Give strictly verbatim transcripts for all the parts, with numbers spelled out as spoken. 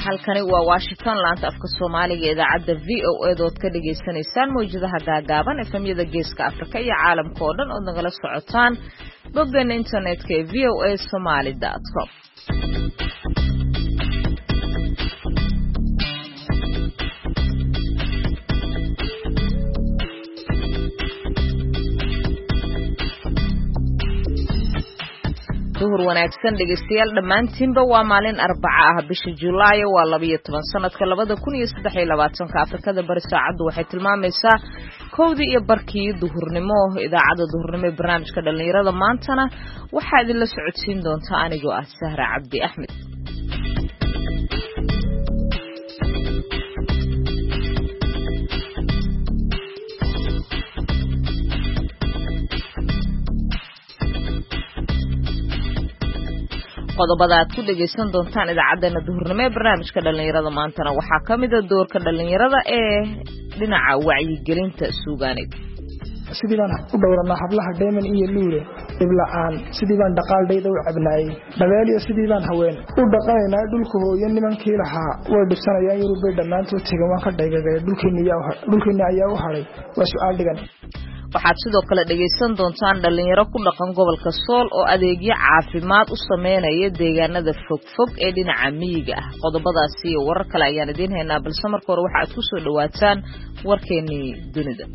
halkani waa Washington laanta afka Soomaaliga idaacada V O A dood ka dhageysanaysaan mowjadaha gaagaaban efemyada geeska Afrika iyo caalamka oo dhan oo nagala socotaan boggeena internetka ee v o a somali dot com. duhur wanaagsan dhegeystayaal dhamaantiinba waa maalin Arbaca ah bisha Juulaay waa laba iyo toban sanadka labada kun iyo saddex iyo labaatan ka Afrikada bari saacadu waxay tilmaamaysaa kowdii iyo barkii duhurnimo idaacada duhurnimo ee barnaamijka dhalinyarada maantana waxa idin la socodsiin doonta anigoo ah Sahra Cabdi Axmed. qodobada aad ku dhageysan doontaan idaacadana duhurnimo ee barnaamijka dhalinyarada maantana waxaa kamid ah doorka dhalinyarada ee dhinaca wacyigelinta suugaaneed. sidii baan u dhowranaa hablaha Deeman iyo Luure ibla'aan sidii baan dhaqaaldayda u cabnaayay dhabeeliyo sidii baan haween u dhaqanaynaa dhulka hooyo nimankii lahaa way dhibsanayaan Yurubay dhamaantood tagan waan ka dhaygagay dhulkeena ayaa u haray waa su'aal dhigan. waxaad sidoo kale dhageysan doontaan dhalinyaro ku dhaqan gobolka Sool oo adeegyo caafimaad u sameynaya deegaanada fogfog ee dhinaca miyiga ah. qodobadaasi iyo warar kale ayaan idin haynaa balse marka hore waxaad ku soo dhawaataan warkeenii dunida.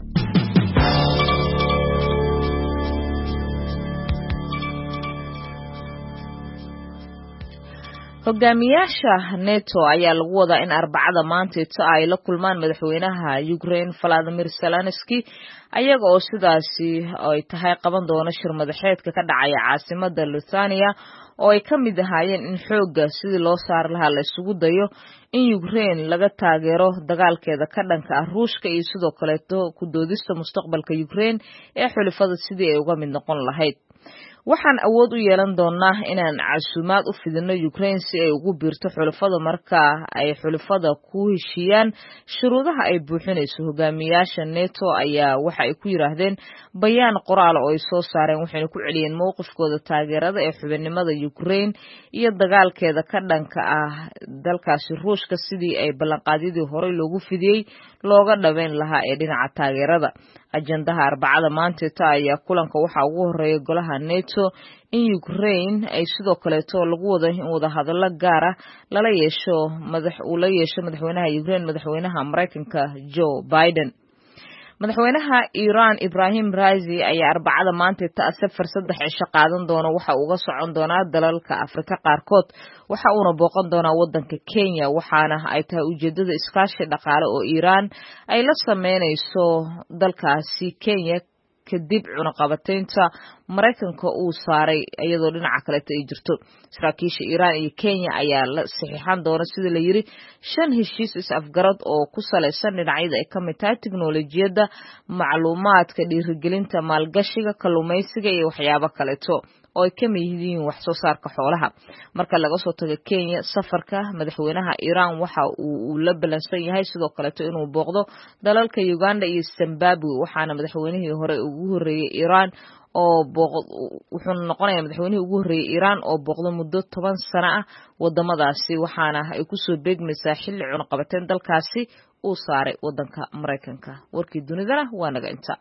hogaamiyaasha NATO ayaa lagu wadaa in Arbacada maanta ay la kulmaan madaxweynaha Ukraine Volodymyr Zelensky ayaga oo sidaasi ay tahay qaban doona shir madaxeedka ka dhacaya caasimada Lithuania oo ay kamid ahaayeen in xooga sidii loo saar lahaa la isugu dayo in Ukraine laga taageero dagaalkeeda ka dhanka ah Ruushka iyo sidoo kale ku doodista mustaqbalka Ukraine ee xulafada sidii ay uga mid noqon lahayd. waxaan awood u yeelan doonaa inaan casuumaad u fidino Ukraine si ay ugu biirto xulafada marka ay xulafada ku heshiiyaan shuruudaha ay buuxinayso. hogaamiyaasha NATO ayaa waxa ay ku yiraahdeen bayaan qoraal oo ay soo saareen waxayna ku celiyeen mowqifkooda taageerada ee xubinimada Ukraine iyo dagaalkeeda ka dhanka ah dalkaasi Ruushka sidii ay ballanqaadyadii hore loogu fidiyay looga dhaweyn lahaa ee dhinaca taageerada. ajandaha Arbacada maanta ayaa kulanka waxa ugu horeeyay golaha NATO in Ukraine ay sidoo kale to lagu wado in wada hadallo gaar ah lala yeesho madax uu la yeesho madaxweynaha Ukraine madaxweynaha Mareykanka Joe Biden. madaxweynaha Iran Ibrahim Raisi ayaa Arbacada maanta ta safar saddex cisho qaadan doona waxa uu uga socon doonaa dalalka Afrika qaarkood waxa uu boqon doonaa wadanka Kenya waxaana ay tahay ujeedada iskaashi dhaqaale oo Iran ay la sameynayso dalkaasi Kenya kadib cunaqabataynta Mareykanka uu saaray iyadoo dhinaca kale ay jirto. saraakiisha Iran iyo Kenya ayaa la saxiixan doona sida la yiri shan heshiis is afgarad oo ku saleysan dhinacyada ay ka mid tahay tiknoolajiyada macluumaadka dhiirigelinta maalgashiga kalluumaysiga iyo waxyaabo kale oo ay ka mid yihiin wax soo saarka xoolaha. marka laga soo tago Kenya safarka madaxweynaha Iran waxa uu la balansan yahay sidoo kale inuu booqdo dalalka Uganda iyo Zimbabwe waxaana madaxweynihii hore ugu horeeyay Iran oo booqdo wuxuu noqonayaa madaxweynihii ugu horeeyay Iran oo booqdo muddo toban sano ah wadamadaasi waxaana ay ku soo beegmaysaa xilli cunaqabateyn dalkaasi uu saaray wadanka Mareykanka. warkii dunidana waa naga inta.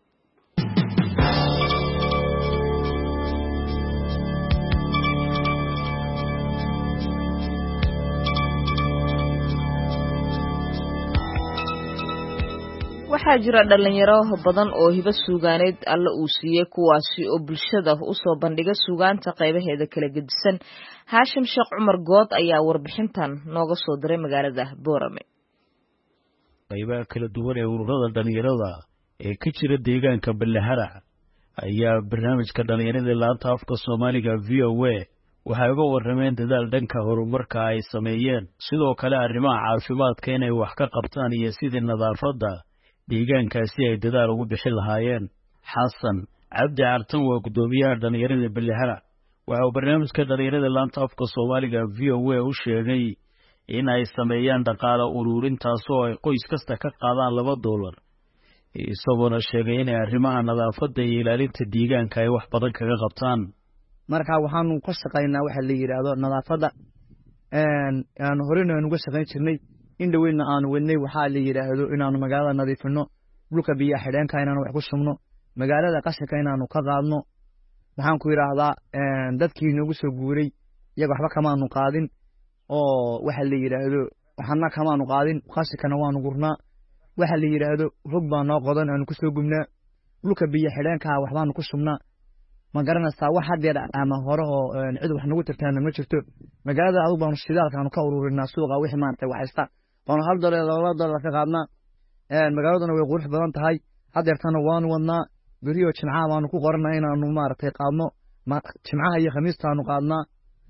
waxaa jira dhalinyaro badan oo hibo suugaaneed alla uu siiyay kuwaasi oo bulshada u soo bandhiga suugaanta qaybaheeda kala gedisan. Haashim Sheekh Cumar Good ayaa warbixintan nooga soo diray magaalada Boorame. qaybaha kala duwan ee ururada dhalinyarada ee ka jira deegaanka Balaharac ayaa barnaamijka dhalinyarada laanta afka Soomaaliga V O A waxay uga warrameen dadaal dhanka horumarka ay sameeyeen sidoo kale arrimaha caafimaadka inay wax ka qabtaan iyo sidii nadaafadda deegaankaasi ay dadaal ugu bixin lahaayeen. xasan cabdi cartan waa gudoomiyaha dhalinyarada Balaharac waxa uu barnaamijka dhalinyarada laanta afka Soomaaliga V O A u sheegay in ay sameeyaan dhaqaale ururintaas oo ay qoys kasta ka qaadaan laba dollar isagoo sheegay in arrimaha nadaafadda iyo ilaalinta deegaanka ay wax badan kaga qabtaan. marka waxaanu ka shaqaynaa waxa la yiraahdo nadaafadda aan horena aan uga shaqayn jirnay in dhaweyna aan wadnay waxaa la yiraahdo inaanu magaalada nadiifino dhulka biyo xidheenka inaanu wax ku shubno magaalada qashinka inaanu ka qaadno waxaan ku yiraahdaa dadkii nagu soo guuray iyaga waxba kama aanu qaadin oo waxa la yiraahdo waxna kama aanu qaadin qashinkana waanu gurnaa waxa la yiraahdo rug baa noo qodan aanu ku soo gubnaa dhulka biyo xidheenka waxbaanu ku shubnaa ma garanaysaa wax hadeer ama hore oo cid wax nagu tirtaan ma jirto magaalada aad baanu shidaalkaanu ka ururinaa suuqa wixii maanta waxaysta baanu hal dollar laba dollar ka qaadnaa een magaaladuna way qurux badan tahay hadeertana waanu wadnaa bariyo jimcaha baanu ku qoranaa inaanu maartay qaadno jimcaha iyo khamiistaanu qaadnaa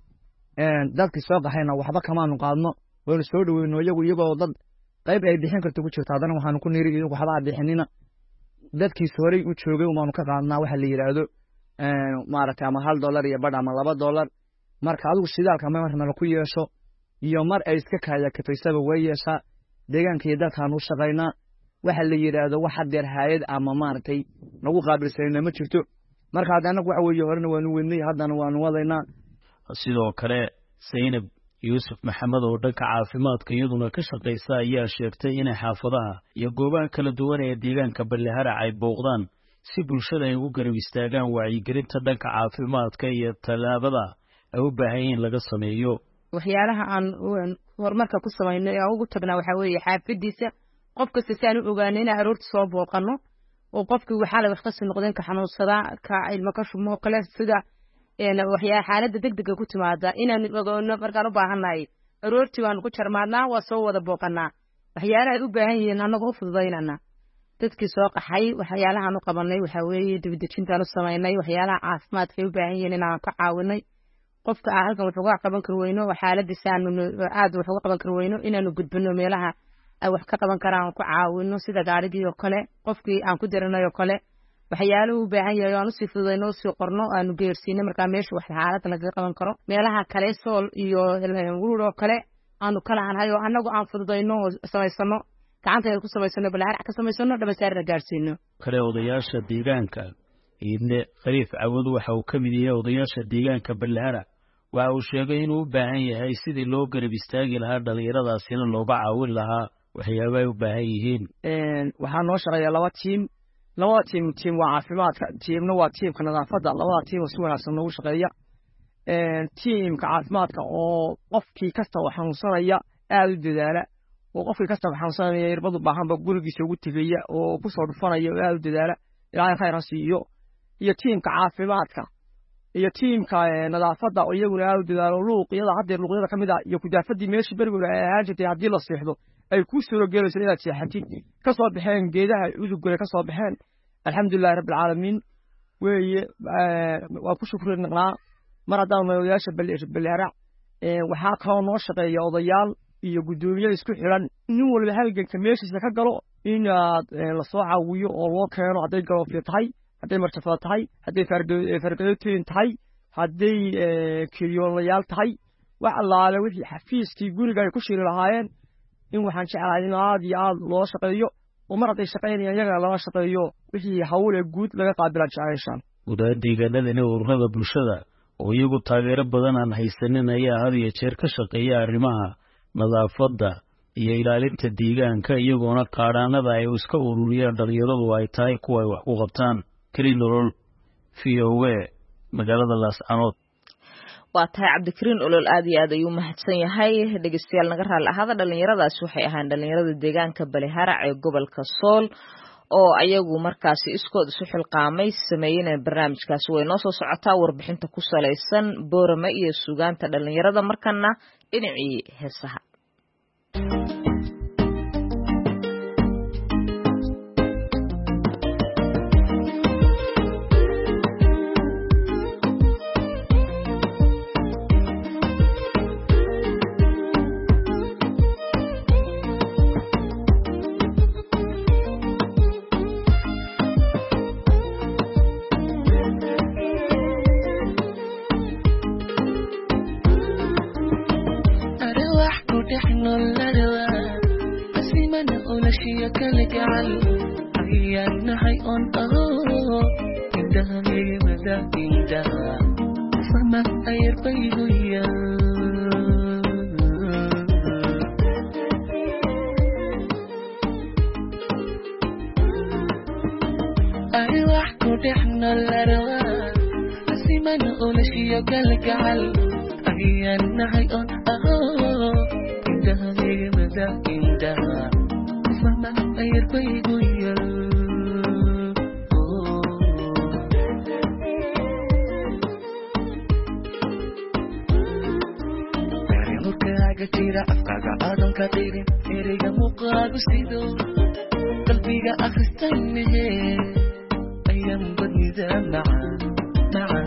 een dadkii soo qaxayna waxba kamaanu qaadno waynu soo dhaweyno iyagu iyagoo dad qayb ay bixin karto ku jirto hadana waxaanu ku niiri iyagu waxba bixinina dadkii sooray u joogay umaanu ka qaadnaa waxa la yiraahdo een maartay ama hal dollar iyo badh ama laba dollar marka adigu shidaalka ma marna la ku yeesho iyo mar ay iska kaaya kafaysaba way yeesha deegaanka iyo dadkaan u shaqaynaa waxa la yiraahdo wax hadeer hay'ad ama maartay nagu qaabilsanayna ma jirto marka hadana waxa weeye horena waanu weynay hadana waanu wadaynaa sidoo kale Zainab Yusuf Maxamed oo dhanka caafimaadka iyaduna ka shaqeysa ayaa sheegtay in xaafadaha iyo goobaha kala duwan ee deegaanka Balahara ay booqdaan si bulshada ay ugu garab istaagaan wacyigelinta dhanka caafimaadka iyo talaabada ay u baahan yihiin laga sameeyo waxyaalaha aan horumarka ku sameeyay ee ugu tagnaa waxa weeye xaafadiisa qof kasta si aan u ogaanay in aroorta soo booqano oo qofkii waxa la waqti noqdeen ka xanuunsada ka ilmo ka shumo kale sida een waxyaalaha xaaladda degdega ku timaada inaan ogaano markaan u baahanahay aroortii waan ku jarmaadnaa waa soo wada booqanaa waxyaalaha ay u baahan yihiin anagu fududaynana dadkii soo qaxay waxyaalaha aanu qabanay waxa weeye dibadejinta aanu sameynay waxyaalaha caafimaadka ay u baahan yihiin inaan ka caawinay qofka halkan wuxuu ka qaban karo weyno xaaladiisa aan aad wuxuu ka qaban karo weyno inaanu gudbino meelaha ay wax ka qaban karaan ku caawino sida gaarigii oo kale qofkii aan ku diranayo kale waxyaalo u baahan yahay aan si fududayno si qorno aanu geersiino marka meesha wax xaalad laga qaban karo meelaha kale sool iyo wuro kale aanu kala hanayo anagu aan fududayno samaysano gacanta ku samaysano balaar ka samaysano dhabasaar gaarsiino kale odayaasha deegaanka idne qariif awad waxa uu kamid yahay odayaasha deegaanka Balahara waxa uu sheegay inuu u baahan yahay sidii loo garab istaagi lahaa dhalinyaradaasina looga caawin lahaa waxyaabo ay u baahan yihiin een waxa noo shaqeeya laba team laba team team waa caafimaadka teamna waa teamka nadaafadda laba team si wanaagsan loogu shaqeeya een teamka caafimaadka oo qofkii kasta oo xanuunsanaya aad u dadaala oo qofkii kasta oo xanuunsanaya irbadu baahanba gurigiisa ugu tagaya oo ku soo dhufanaya aad u dadaala ilaahay khayr ha siiyo iyo teamka caafimaadka iyo teamka nadaafadda oo iyaguna aad u dadaalo luuqyada hadeer luuqyada kamid ah iyo kudaafadii meeshii berber ay ahaan jirtay hadii la seexdo ay ku soo gelayso inaad seexatid ka soo baxeen geedaha udugga ka soo baxeen alxamdulillaah rabbil caalamiin weeye waa ku shukrinaa mar haddaan odayaasha Balahara ee waxa ka noo shaqeeya odayaal iyo gudoomiyada isku xiran nin walba halganka meeshiisa ka galo in la soo caawiyo oo loo keeno haday galo tahay haday martafada tahay haday farqadoodin tahay haday kiriyoolayaal tahay wax allaale wixii xafiiskii guriga ay ku shiri lahaayeen in waxaan jeclahay in aad iyo aad loo shaqeeyo oo mar haday shaqeynayaan iyaga lama shaqeeyo wixii hawl ee guud laga qaabilan jeclayshan gudaha deegaanada ururada bulshada oo iyagu taageero badan aan haysanin ayaa had iyo jeer ka shaqeeya arrimaha nadaafadda iyo ilaalinta deegaanka iyagoona qaadhaanada ay iska ururiyaan dhalinyaradu ay tahay kuwa ay wax ku qabtaan kariin olol V O A magaalada Laascaanood waa tahay Cabdikariin olol aad iyo aad ayuu mahadsan yahay dhageystayaal naga raali ahada dhalinyaradaas waxay ahaan dhalinyarada deegaanka Balahara ee gobolka Sool oo ayagu markaasi iskood isu xilqaamay sameeyeen barnaamijkaas way noo soo socotaa warbixinta ku saleysan boorama iyo suugaanta dhalinyarada markana dhinacii heesaha Sama air bayuya أنا أول شيء قلق على أيان نهاي أه إنتهى لي مدى إنتهى فما أير بيقوي كتيرة أفكار آدم كتيرة إريجا مقاد سيدو قلبي أخستني أيام بدني ذا معا معا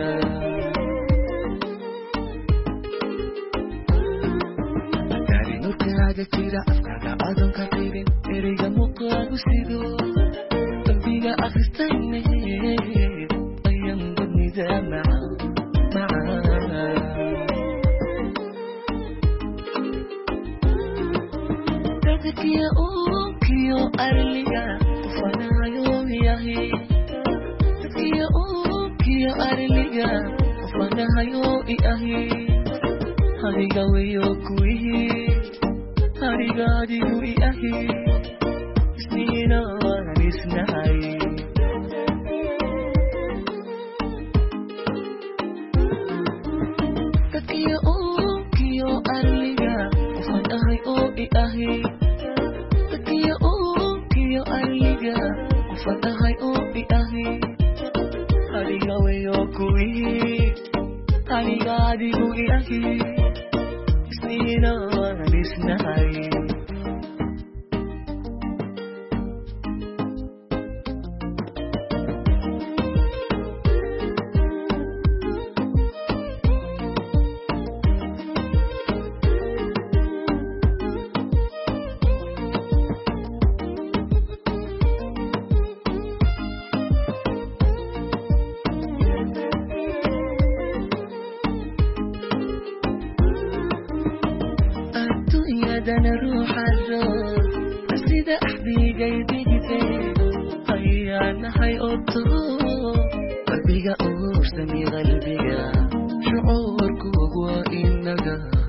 داري نور كتيرة أفكار آدم كتيرة إريجا مقاد سيدو قلبي أخستني أيام بدني ذا معا معا Kia o kio arliga ufana yo yahi Kia o kio arliga ufana yo yahi Hariga we yo kui Hariga di yo yahi Sina nisnai Kia o kio arliga ufana yo yahi Kia o kio arliga ufatahay o iahi Hariga we o kui Hariga di o iahi Sina nisnai أنا روح الروح أسيد أحبي قيدي جدي هيا أنا حي أطو قلبي قاور سمي قلبي شعورك وهو إنك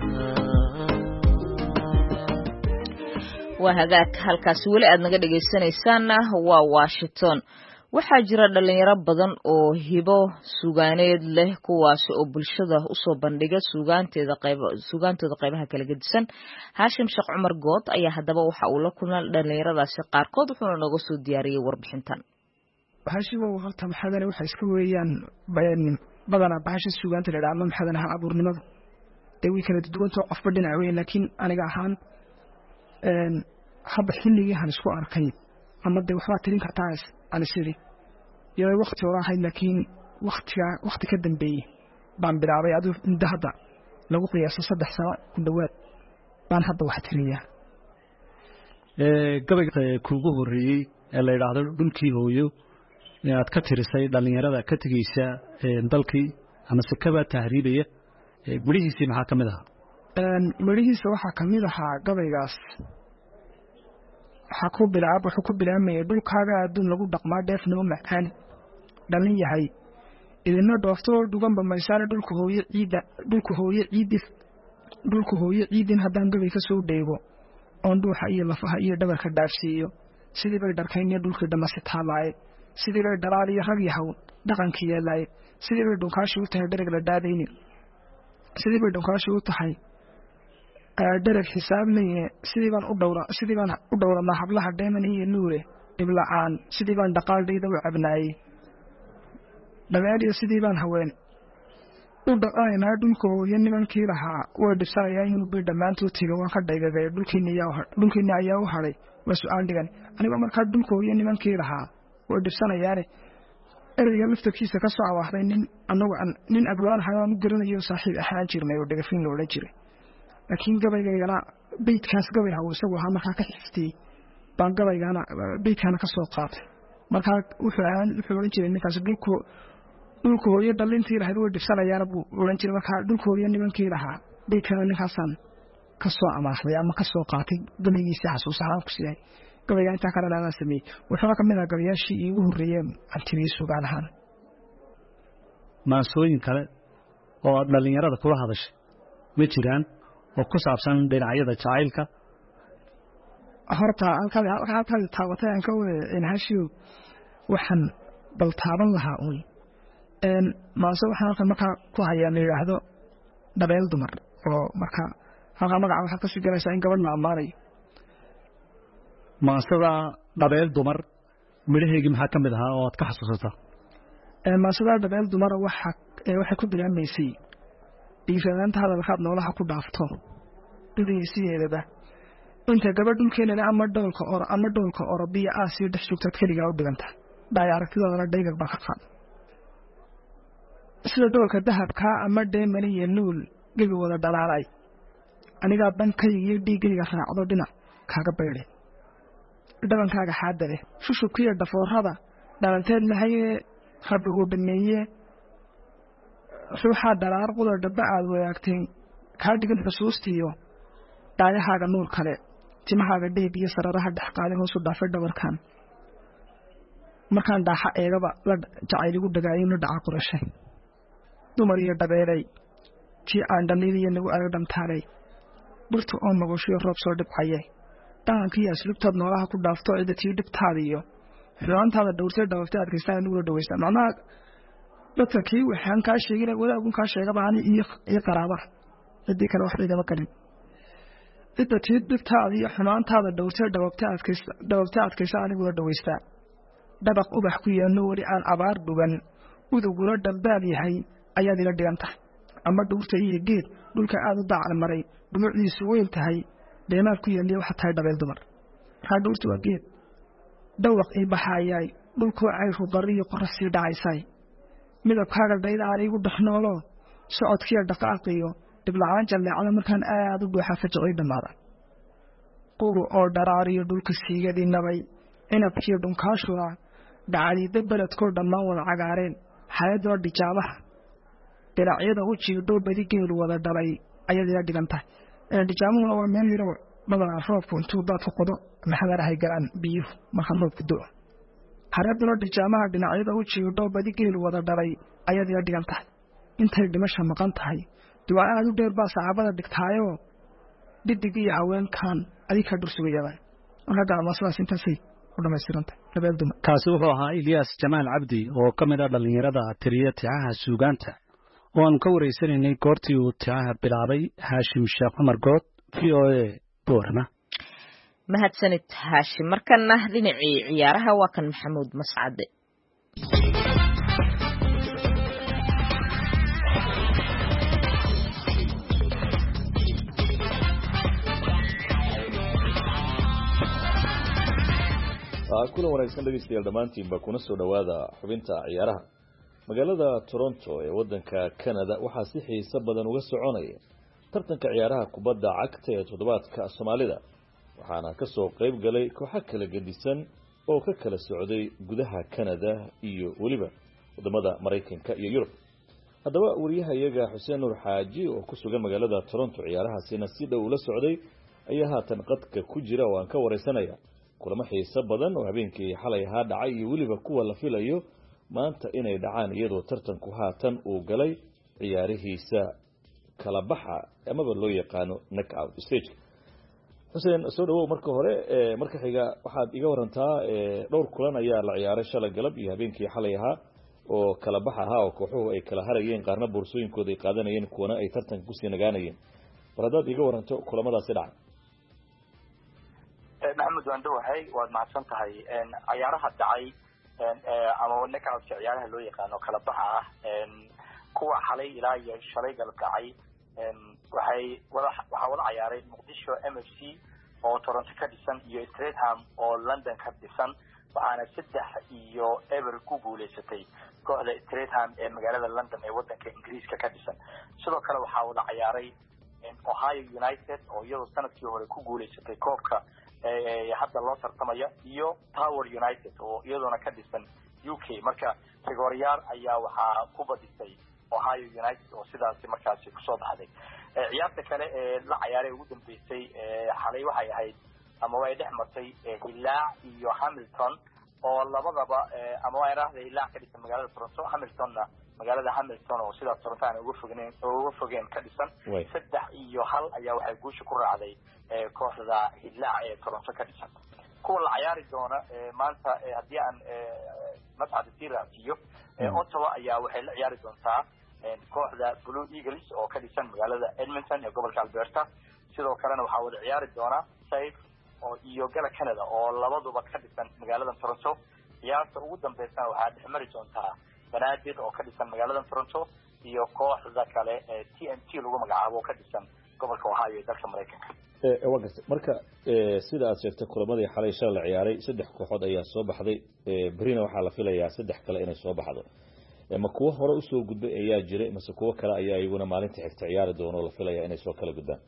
وهذاك halkaasi weli aad naga dhageysanaysaana waa Washington waxaa jira dhalinyaro badan oo hibo suugaaneed leh kuwaas oo bulshada u soo bandhiga suugaanteeda qayb suugaanteeda qaybaha kala gedisan Hashim Sheekh Umar Good ayaa hadaba waxa uu la kulmay dhalinyaradaasi qaarkood wuxuu nooga soo diyaariyay warbixintan Hashim oo halta maxadana waxa iska weeyaan bayaan badana bahasha suugaanta la dhacdo maxadana abuurnimada dewi kala duwanto qofba dhinac weyn laakiin aniga ahaan een haba xilligii han isku arkay ama de waxba tirin kartaa aan isiri iyo waqti hore ahayd laakiin waqtiga waqti ka dambeeyay baan bilaabay adu inta hadda lagu qiyaaso saddex sano ku dhawaad baan hadda wax tiriyaa ee gabayga kuugu horeeyay ee la yiraahdo dhulkii hooyo ee aad ka tirisay dhalinyarada ka tagaysa dalkii ama sakaba tahriibaya ee gurihiisa maxaa kamid ah een gurihiisa waxa kamid ah gabaygaas waxa ku bilaab wuxuu ku bilaabmay dhulkaaga adduun lagu dhaqmaa dheefnimo macaan dhalin yahay idina doofto duganba maysaana dhulku hooyo ciida dhulku hooyo ciidis dhulku hooyo ciidin haddaan gabay ka soo dheego oon dhuuxa iyo lafaha iyo dhabarka dhaafsiiyo sidii bay dharkaynaya dhulkii dhamasi taalaay sidii bay dhalaal iyo rag yahow dhaqankii yeelaay sidii bay dhunkaashi u tahay dhereg la dhaadayni sidii bay dhunkaashi u tahay dhereg xisaabnaye sidii baan u dhowra sidii baan u dhowranaa hablaha dheeman iyo nuure ibla'aan sidii baan dhaqaaldayda u cabnaayey dhabeeliyo sidii baan haween u dhaqanaynaa dhulkooyo nimankii lahaa way dhibsanayaan inuu bay dhammaantood tiga waan ka dhaygagay dhulkiinni ayaa u hadhay waa su-aal dhigan anigoo markaa dhulkooyo nimankii lahaa way dhibsanayaane ereyga laftarkiisa ka soo awaahday nin anagu nin abwaan ahaa aan u garanayo saaxiib ahaan jirnay oo dhagafin loola jiray laakiin gabaygana beydkaas gabay hawo isagu ahaa markaa ka xiftay baan gabaygana beydkana ka soo qaatay markaa wuxuu aan wuxuu oran jiray ninkaas dhulku dhulku hooyo dhalintii lahayd way dhibsanayaan buu oran jiray markaa dhulkooda nimankii lahaa beydkana ninkaasan ka soo amaahday ama ka soo qaatay gabaygiisa xasuus ahaan ku siiyay gabayga inta kala laana sameeyay wuxuu ka mid ah gabayaashii ugu horeeyay antibiis sugaan ahaan maasooyin kale oo dhalinyarada kula hadashay ma jiraan oo ku saabsan dhinacyada jacaylka horta halka halka taawatay aan ka wada in hashiyo waxaan bal taaban lahaa oo een maase waxaan halkan markaa ku hayaa la yiraahdo dabeel dumar oo markaa halka magaca waxa ka sii galaysa in gabadh la amaanayo maasada dabeel dumar midhaheegi maxaa ka mid ahaa oo aad ka xasuusataa ee maasada dabeel dumar waxa waxay ku bilaamaysay dhiiranaanta hadalkaad noolaha ku dhaafto dhigaysiyeedaba inta gabadh dhulkeena ama dhoolka or ama dhoolka Orobiya Aasiya dhex joogta kaliya u dhiganta dhaay aragtidooda dhayga ba ka qaad sida dhoolka dahabka ama deemani iyo nuul gebi wada dhalaalay aniga bankayga iyo dhiigayga raacdo dhinac kaaga beeray dhabankaaga xaadale shushubkiya dhafoorada dhalanteed mahaye rabbigu dhameeye ruuxa dalaar qudar dhaba aad wadaagteen ka dhigan xusuustiyo dhaayahaaga nuur kale timahaaga dheeb iyo sararaha dhax qaaday hoos u dhaafay dhabarkan markaan dhaaxa eegaba la jacayligu dhagaayay la dhaca qorashay dumar iyo dhabeelay tii aan dhaliiliyo nagu arag dhamtaalay burta oo magoshiyo roob soo dhibcayay dhaankiyo aslubtood noolaha ku dhaafto cida tii dhibtaadiyo xumaantaada dhowrtay dhawaftay adkaystaan nagu dhawaystaan macnaha dadka kii waxaan ka sheegay wadaagun ka sheegaba ani iyo iyo qaraaba cidii kale wax idama kalin cidda tii dhibtaada iyo xumaantaada dhowrtay dhawaftay adkaystaan dhawaftay adkaystaan anigu dhawaystaan dabaq ubax ku yeeno wali aan abaar dhuban udugula dambaal yahay ayaad ila dhiganta ama dhowrtay iyo geed dhulka aad u daacal maray dhumucdiisu weyn tahay deemaad ku yeelay waxa tahay dabeel dumar raa dhowrtu waa geed dawaq ay baxayay dhulku ay rubariyo qorasi dhacaysay midabkaaga dhayda aan igu dhaxnoolo socodkiya dhaqaaqiyo diblaan jaleecada markaan aad u buuxa fajicay dhamaada quru oo dharaariyo dhulka siigadii nabay inabkiyo dhunkaashura dhacaliida beledkoo dhammaan wada cagaareen hay'adoo dhijaabaha dhinacyada u jiidho badi geelu wada dhalay ayaad ila dhiganta ee dhijaamuhu waa meel yaro badan roobku intuu dadku qodo maxaa rahay garan biyo marka roobku doo hareebdalo dhijaamaha dhinacyada u jiidho badi geelu wada dhalay ayaad ila dhiganta intay dhimasha maqan tahay duwaa aad u dheer baa saacabada dhigtaayo didig iyo haweenkan adika dhursugayaba marka maasadaas intaasay u dhamaystiranta dabeel dumar kaasi wuxuu ahaa Ilyas Jamaal Cabdi oo ka mid ah dhalinyarada tiriye ticaha suugaanta oo aan ka wareysanaynay goortii uu ticaha bilaabay Haashim Sheekh Umar Good V O A Boorama mahadsanid Haashim markana dhinacii ciyaaraha waa kan Maxamuud Mascade kulan wanaagsan dhageystayaal dhamaantiin ba kuna soo dhawaada xubinta ciyaaraha magaalada Toronto ee wadanka Canada waxaa si xiiso badan uga soconaya tartanka ciyaaraha kubadda cagta ee toddobaadka Soomaalida waxaana ka soo qayb galay kooxo kala gedisan oo ka kala socday gudaha Canada iyo waliba wadamada Mareykanka iyo Yurub haddaba wariyahayaga Xuseen Nuur Xaaji oo ku sugan magaalada Toronto ciyaarahaasina si dhow ula socday ayaa haatan qadka ku jira oo aan ka wareysanaya kulamo xiiso badan oo habeenkii xalay ahaa dhacay iyo waliba kuwa la filayo maanta inay dhacaan iyadoo tartanku haatan uu galay ciyaarihiisa kala baxa amaba loo yaqaano knockout stage Xuseen soo dhawow marka hore marka xiga waxaad iga warantaa dhowr kulan ayaa la ciyaaray shalay galab iyo habeenkii xalay ahaa oo kala baxa ahaa oo kooxuhu ay kala harayeen qaarna boorsooyinkooda ay qaadanayeen kuwana ay tartanka ku sii nagaanayeen waradaad iga waranto kulamadaasi dhacay maxamed waan dhawahay waad mahadsan tahay ciyaaraha dhacay ama knockout ciyaaraha loo yaqaano kala baxa ah kuwa xalay ilaa iyo shalay galab dhacay waxay wada waxa wada ciyaaray Muqdisho M F C oo Toronto ka dhisan iyo Streatham oo London ka dhisan waxaana saddex iyo ever ku guuleysatay kooxda Streatham ee magaalada London ee wadanka Ingiriiska ka dhisan sidoo kale waxa wada ciyaaray Ohio United oo iyadoo sanadkii hore ku guuleysatay koobka ee hadda loo tartamaya iyo Tower United oo iyaduna ka dhisan U K marka Gregorial ayaa waxa ku badisay Ohio United oo sidaas markaasi ku soo baxday ciyaarta kale ee la ciyaaray ugu dambeysay xalay waxay ahayd ama way dhex martay Hilaac iyo Hamilton oo labadaba ama way raahday Hilaac ka dhisan magaalada Toronto Hamiltonna magaalada Hamilton oo sidaas Toronto aan ugu fogeen ugu fogeen ka dhisan saddex iyo hal ayaa waxay guusha ku raacday kooxda Hilaac ee Toronto ka dhisan kuwa la ciyaari doona maanta haddii aan mas'ad tiiraasiyo Ottawa ayaa waxay la ciyaari doontaa kooxda Blue Eagles oo ka dhisan magaalada Edmonton ee gobolka Alberta sidoo kalena waxaa wada ciyaari doona Safe oo iyo gala Canada oo labaduba ka dhisan magaalada Toronto ciyaarta ugu dambeysana waxaa dhexmari doontaa Banaadir oo ka dhisan magaalada Toronto iyo kooxda kale ee T N T lagu magacaabo ka dhisan gobolka Ohio ee dalka Mareykanka ee waqti marka sida aad sheegtay kulamadii xalay shal la ciyaaray saddex kooxood ayaa soo baxday Brina waxaa la filayaa saddex kale inay soo baxdo ma kuwa hore u soo gudbay ayaa jiray mise kuwa kale ayaa iyaguna maalinta xigta ciyaari doono la filayaa inay soo kala gudbaan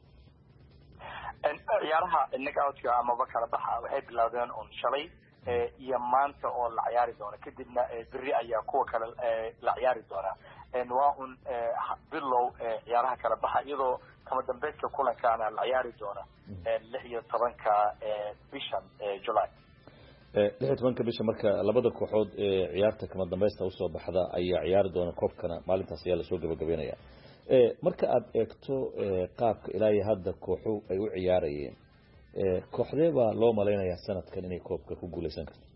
ciyaaraha knockout-ka ama kala baxa waxay bilaabeen on shalay iyo maanta oo la ciyaari doono kadibna biri ayaa kuwa kale la ciyaari doona waa un bilow ciyaaraha kala baxa iyadoo kama dambeedka kulankaana la ciyaari doona lix iyo tobanka bishan July lix iyo tobanka bisha marka labada kooxood ee ciyaarta kama dambaysta u soo baxda ayaa ciyaari doona koobkana maalintaas ayaa la soo gabagabeynaya ee marka aad eegto qaabka ilaahay hadda kooxu ay u ciyaarayeen ee kooxdee baa loo maleynayaa sanadkan inay koobka ku guuleysan karto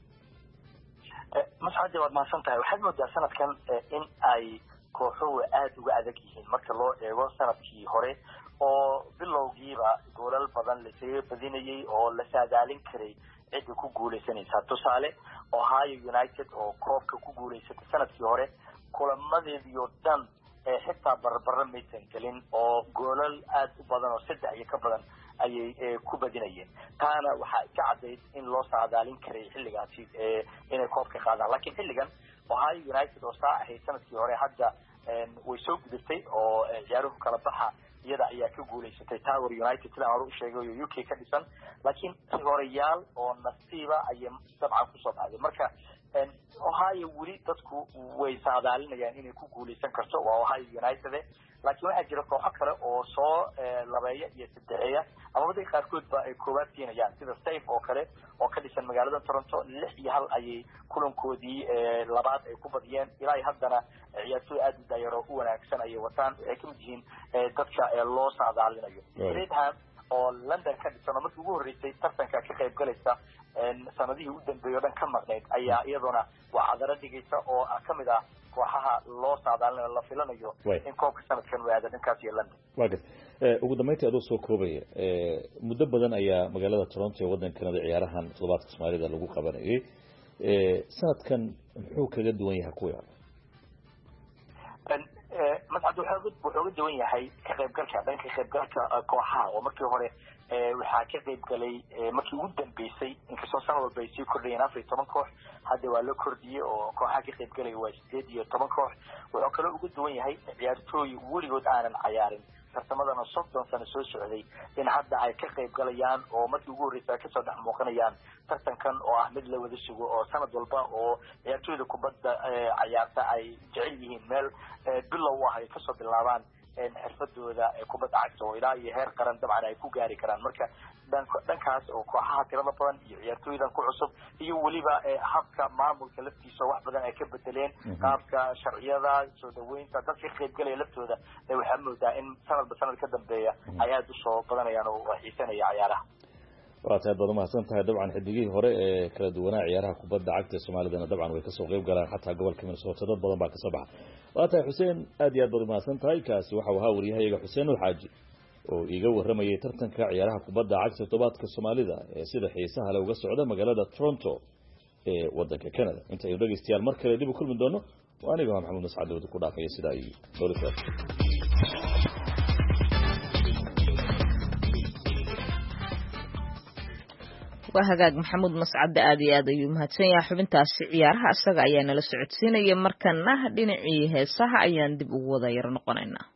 mas'aadi waad maasan tahay waxaad moodaa sanadkan in ay kooxuhu aad uga adag yihiin marka loo eego sanadkii hore oo bilowgiiba goolal badan la isaga badinayay oo la saadaalin karay cid ku guuleysanaysa tusaale Ohio United oo koobka ku guuleysatay sanadkii hore kulamadeedii oo dhan ee xitaa barbarra maysan gelin oo goolal aad u badan oo saddex iyo ka badan ayay ku badinayeen taana waxa ka cadeyd in loo saadaalin karay xilligaasi ee inay koobka qaadaan laakiin xilligan Ohio United oo saa ahayd sanadkii hore hadda way soo gudubtay oo ciyaaruhu kala baxa iyada ayaa ka guuleysatay Tower United sida aan u sheegay U K ka dhisan laakiin horeyaal oo nasiiba ayay sabcan ku soo baxday marka Ohio weli dadku way saadaalinayaan inay ku guuleysan karto waa Ohio United laakiin waxa jira kooxo kale oo soo labeeya iyo saddexeeya ama wadada qaarkood ba ay koobaad keenayaan sida Safe oo kale oo ka dhisan magaalada Toronto lix iyo hal ayay kulankoodii labaad ay ku badiyeen ilaa haddana ciyaartoy aad u dayaro u wanaagsan ay wataan ay ka mid yihiin dadka loo saadaalinayo Redham oo London ka dhisan markii ugu horeysay tartanka ka qayb galaysa sanadihii u dambeeyay dhan ka maqneed ayaa iyaduna waa cadara dhigaysa oo kamid ah kooxaha loo saadaalinayo la filanayo in koobka sanadkan uu aado dhankaas iyo London waagas ugu dambeyntii adoo soo koobaya muddo badan ayaa magaalada Toronto ee wadanka Canada ciyaarahan toddobaadka Soomaalida lagu qabanayay sanadkan muxuu kaga duwan yahay kuwa mas'ad wuxuu uga duwan yahay ka qaybgalka dhanka qaybgalka kooxaha oo markii hore waxaa ka qayb galay markii ugu dambeysay inkastoo sanad walba ay sii kordhayeen afar iyo toban koox hadda waa la kordhiyey oo kooxaha ka qayb galay waa sideed iyo toban koox wuxuu kaloo uga duwan yahay ciyaartooy weligood aanan ciyaarin tartamadana soddon sano soo socday in hadda ay ka qayb galayaan oo markii ugu horeysay ka soo dhex muuqanayaan tartankan oo ah mid la wada sugo oo sanad walba oo ciyaartooyda kubadda ciyaarta ay jecel yihiin meel bilow ah ay ka soo bilaabaan xirfadooda kubadda cagta oo ilaa iyo heer qaran dabcan ay ku gaari karaan marka dhankaas oo kooxaha tirada badan iyo ciyaartooydan ku cusub iyo weliba habka maamulka laftiisa wax badan ay ka bedeleen qaabka sharciyada soo dhaweynta dadka qayb galaya laftooda waxaa moodaa in sanadba sanad ka dambeeya ay aad u soo badanayaan oo xiisanaya ciyaaraha waa tahay baad mahadsan tahay dabcan xidigihii hore ee kala duwanaa ciyaaraha kubadda cagta Soomaalidana dabcan way ka soo qayb galaan xataa gobolka Minnesota dad badan baa ka soo baxa waa tahay Xuseen aad iyo aad baad mahadsan tahay kaasi waxa uu ahaa wariyahayaga Xuseen Ulxaaji oo iga waramayay tartanka ciyaaraha kubadda cagta toddobaadka Soomaalida ee sida xiisaha leh uga socda magaalada Toronto ee wadanka Canada inta ay dhageystayaal mar kale dib u kulmi doono waa aniga Maxamed Mascad oo ku dhaafay sida ay dowladda وهجاج محمود مسعد آدي آدي ومهتسين يا حبنتاس ciyaaraha asaga ayaa nala socodsiinaya markana dhinacii heesaha ayaan dib ugu wada yar noqonaynaa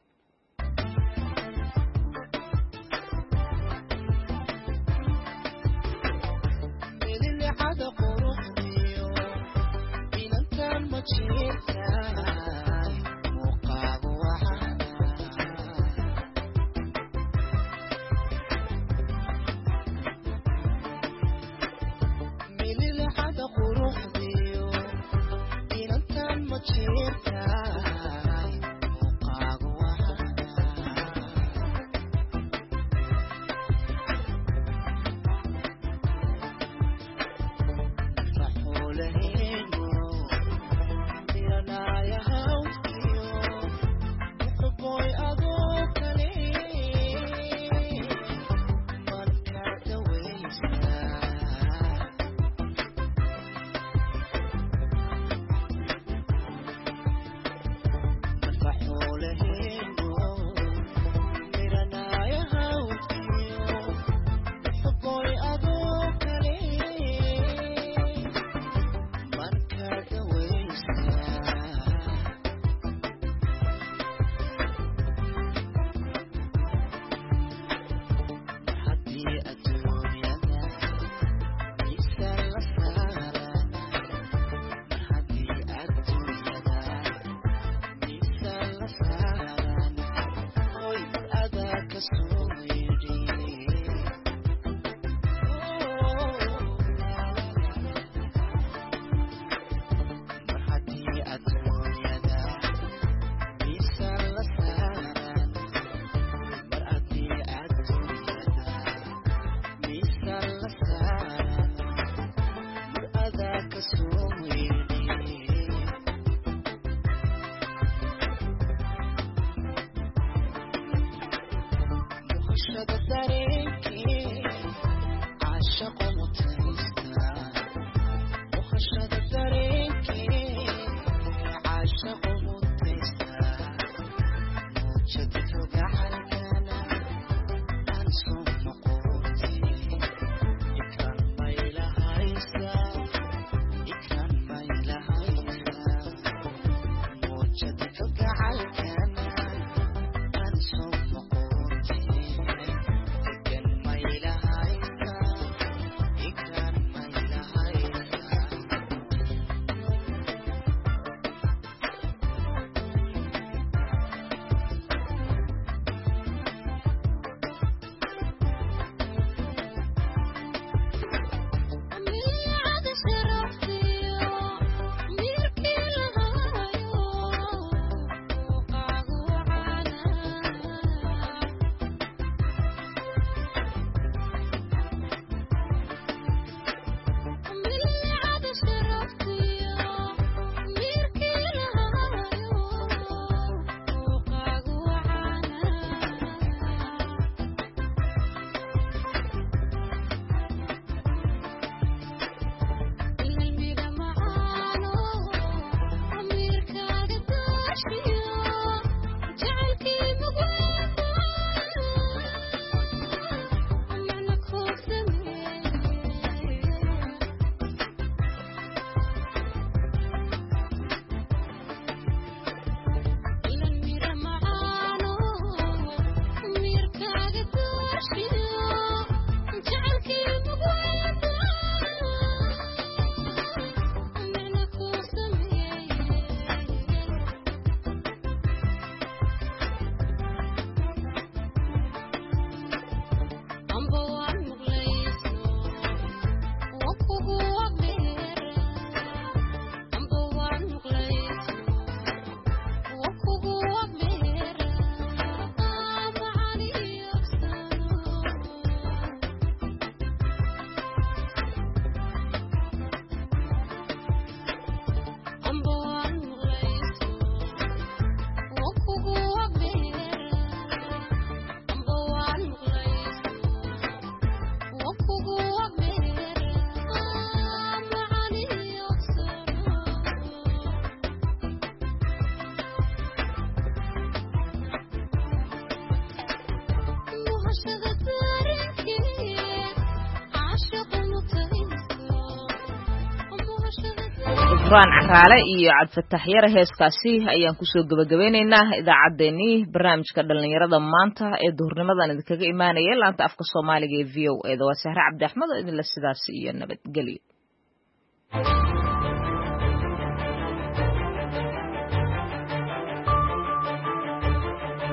raan caraale iyo cabdifatax yar heeskaasi ayaan ku soo gabagabaynaynaa idaacadeeni barnaamijka dhalinyarada maanta ee duhurnimadan idinkaga imaanaya laanta afka Soomaaliga ee V O A da waa Sahra Cabdi Axmed oo idin la sidaas iyo nabadgelyo.